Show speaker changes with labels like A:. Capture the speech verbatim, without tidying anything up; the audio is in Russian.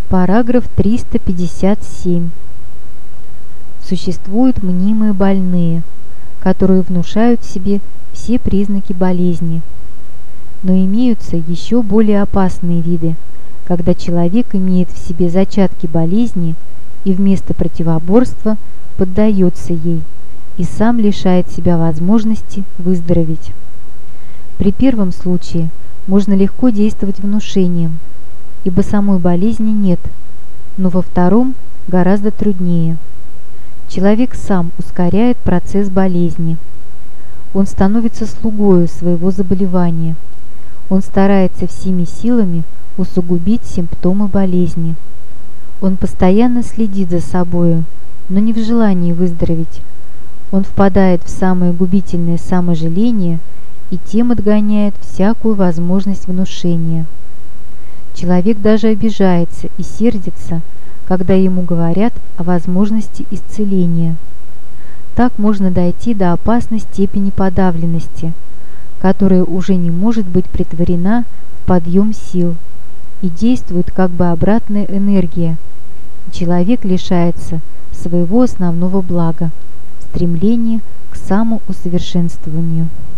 A: Параграф триста пятьдесят семь. Существуют мнимые больные, которые внушают себе все признаки болезни. Но имеются еще более опасные виды, когда человек имеет в себе зачатки болезни и вместо противоборства поддается ей и сам лишает себя возможности выздороветь. При первом случае можно легко действовать внушением, ибо самой болезни нет, но во втором гораздо труднее. Человек сам ускоряет процесс болезни. Он становится слугою своего заболевания. Он старается всеми силами усугубить симптомы болезни. Он постоянно следит за собою, но не в желании выздороветь. Он впадает в самое губительное саможаление и тем отгоняет всякую возможность внушения. Человек даже обижается и сердится, когда ему говорят о возможности исцеления. Так можно дойти до опасной степени подавленности, которая уже не может быть претворена в подъем сил, и действует как бы обратная энергия, и человек лишается своего основного блага – стремления к самоусовершенствованию.